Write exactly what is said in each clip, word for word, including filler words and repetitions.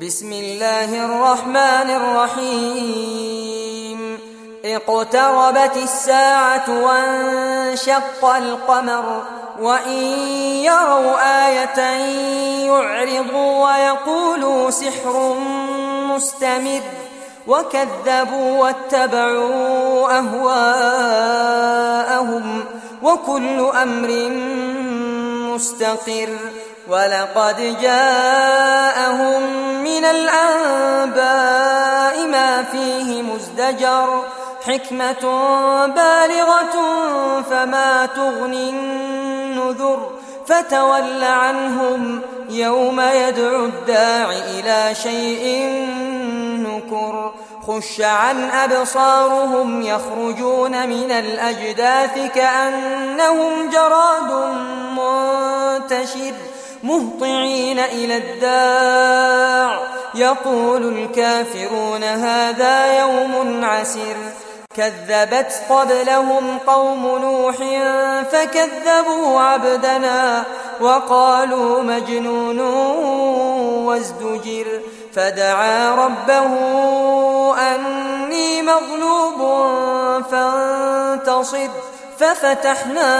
بسم الله الرحمن الرحيم اقتربت الساعة وانشق القمر وإن يروا آية يعرضوا ويقولوا سحر مستمر وكذبوا واتبعوا أهواءهم وكل أمر مستقر ولقد جاءهم من الأنباء ما فيه مزدجر حكمة بالغة فما تغني النذر فتول عنهم يوم يدعو الداع إلى شيء نكر خش عن أبصارهم يخرجون من الأجداث كأنهم جراد منتشر مهطعين إلى الداع يقول الكافرون هذا يوم عسر كذبت قبلهم قوم نوح فكذبوا عبدنا وقالوا مجنون وازدجر فدعا ربه أني مغلوب فانتصر ففتحنا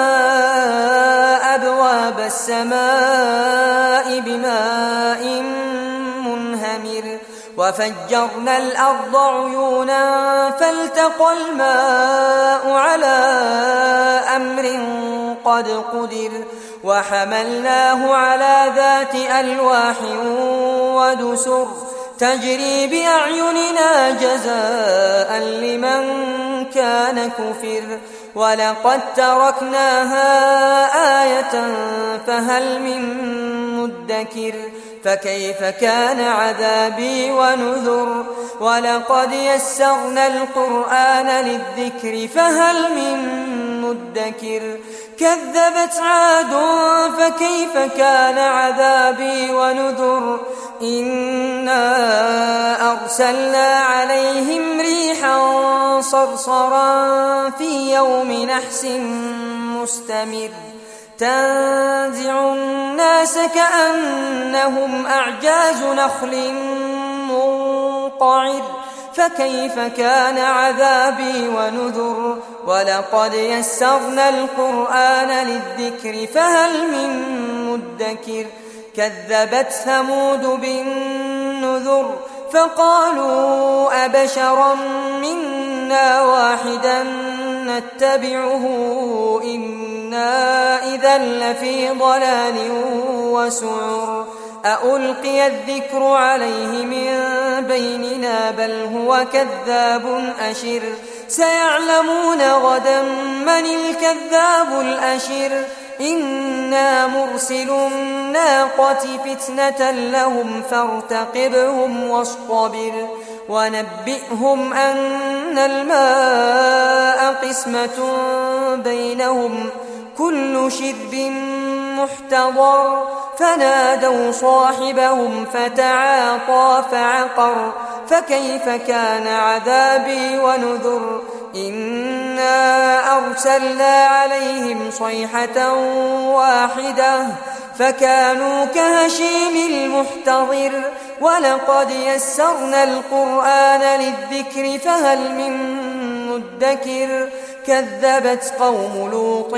أبواب السماء بماء منهمر وفجرنا الأرض عيونا فالتقى الماء على أمر قد قدر وحملناه على ذات ألواح ودسر تجري بأعيننا جزاء لمن كان كفر ولقد تركناها آية فهل من مدكر فكيف كان عذابي ونذر ولقد يسرنا القرآن للذكر فهل من مدكر كذبت عاد فكيف كان عذابي ونذر إنا أرسلنا عليهم ريحا صرصرا في يوم نحس مستمر تنزع الناس كأنهم أعجاز نخل منقعر فكيف كان عذابي ونذر ولقد يسرنا القرآن للذكر فهل من مدكر كذبت ثمود بالنذر فقالوا أبشرا منا واحدا نتبعه إنا إذا لفي ضلال وسعر أألقي الذكر عليه من بيننا بل هو كذاب أشر سيعلمون غدا من الكذاب الأشر إنا مرسل الناقة فتنة لهم فارتقبهم واصطبر ونبئهم أن الماء قسمة بينهم كل شرب محتضر فنادوا صاحبهم فتعاطى فعقر فكيف كان عذابي ونذر إنا أرسلنا عليهم صيحة واحدة فكانوا كهشيم المحتضر ولقد يسرنا القرآن للذكر فهل من مدكر كذبت قوم لوط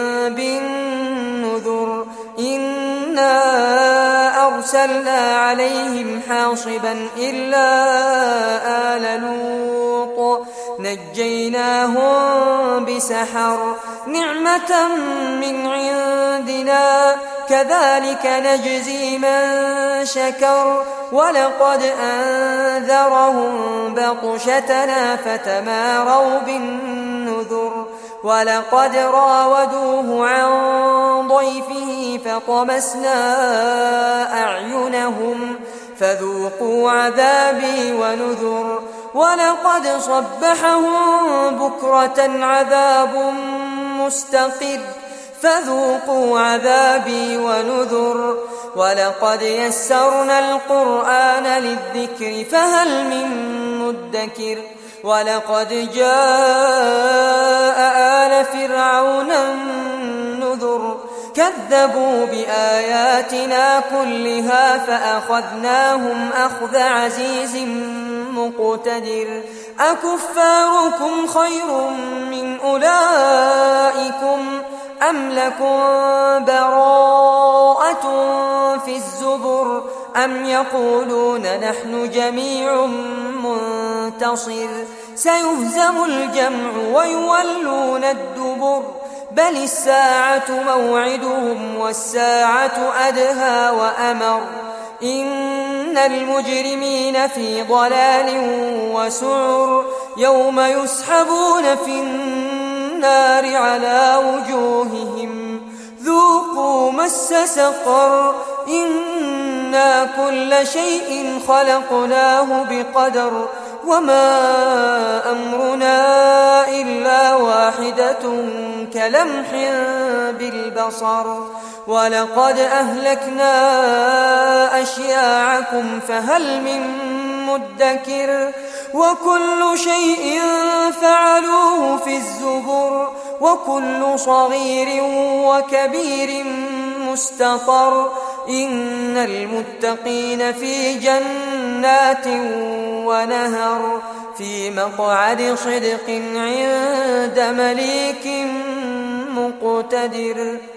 بالنذر إنا أرسلنا عليهم حاصبا إلا آل لوط نجيناهم بسحر نعمة من عندنا كذلك نجزي من شكر ولقد أنذرهم بطشتنا فتماروا بالنذر ولقد راودوه عن ضيفه فطمسنا أعينهم فذوقوا عذابي ونذر ولقد صبحهم بكرة عذاب مستقر فذوقوا عذابي ونذر ولقد يسرنا القرآن للذكر فهل من مدكر ولقد جاء آل فرعون النذر كذبوا بآياتنا كلها فأخذناهم أخذ عزيز مقتدر أكفاركم خير من أولئكم أم لكم براءة في الزبر أم يقولون نحن جميع منتصر سيهزم الجمع ويولون الدبر بل الساعة موعدهم والساعة أدهى وأمر إن المجرمين في ضلال وسعر يوم يسحبون في النار على وجوههم ذوقوا مس سقر إنا كل شيء خلقناه بقدر وما أمرنا إلا واحدة كلمح بالبصر ولقد أهلكنا أشياعكم فهل من مدكر وكل شيء فعلوه في الزبر وكل صغير وكبير مستطر إن المتقين في جنات ونهر في مقعد صدق عند مليك مقتدر.